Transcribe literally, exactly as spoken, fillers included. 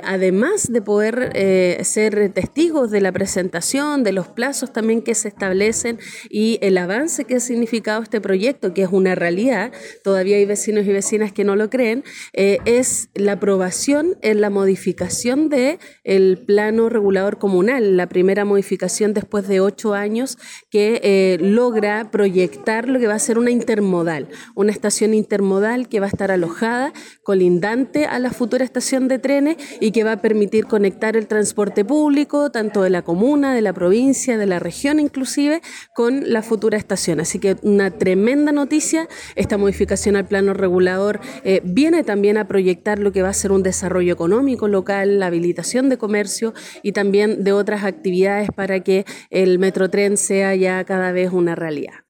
además de poder eh, ser testigos de la presentación, de los plazos también que se establecen y el avance que ha significado este proyecto, que es una realidad, todavía hay vecinos y vecinas que no lo creen, eh, es la aprobación en la modificación del plano regulador comunal, la primera modificación después de ocho años que eh, logra proyectar lo que va a ser una intermodal, una estación intermodal que va a estar alojada, colindante a la futura estación de trenes y que va a permitir conectar el transporte público, tanto de la comuna, de la provincia, de la región inclusive, con la futura estación. Así que una tremenda noticia. Esta modificación al plano regulador eh, viene también a proyectar lo que va a ser un desarrollo económico local, la habilitación de comercio y también de otras actividades para que el Metrotren sea ya cada vez una realidad.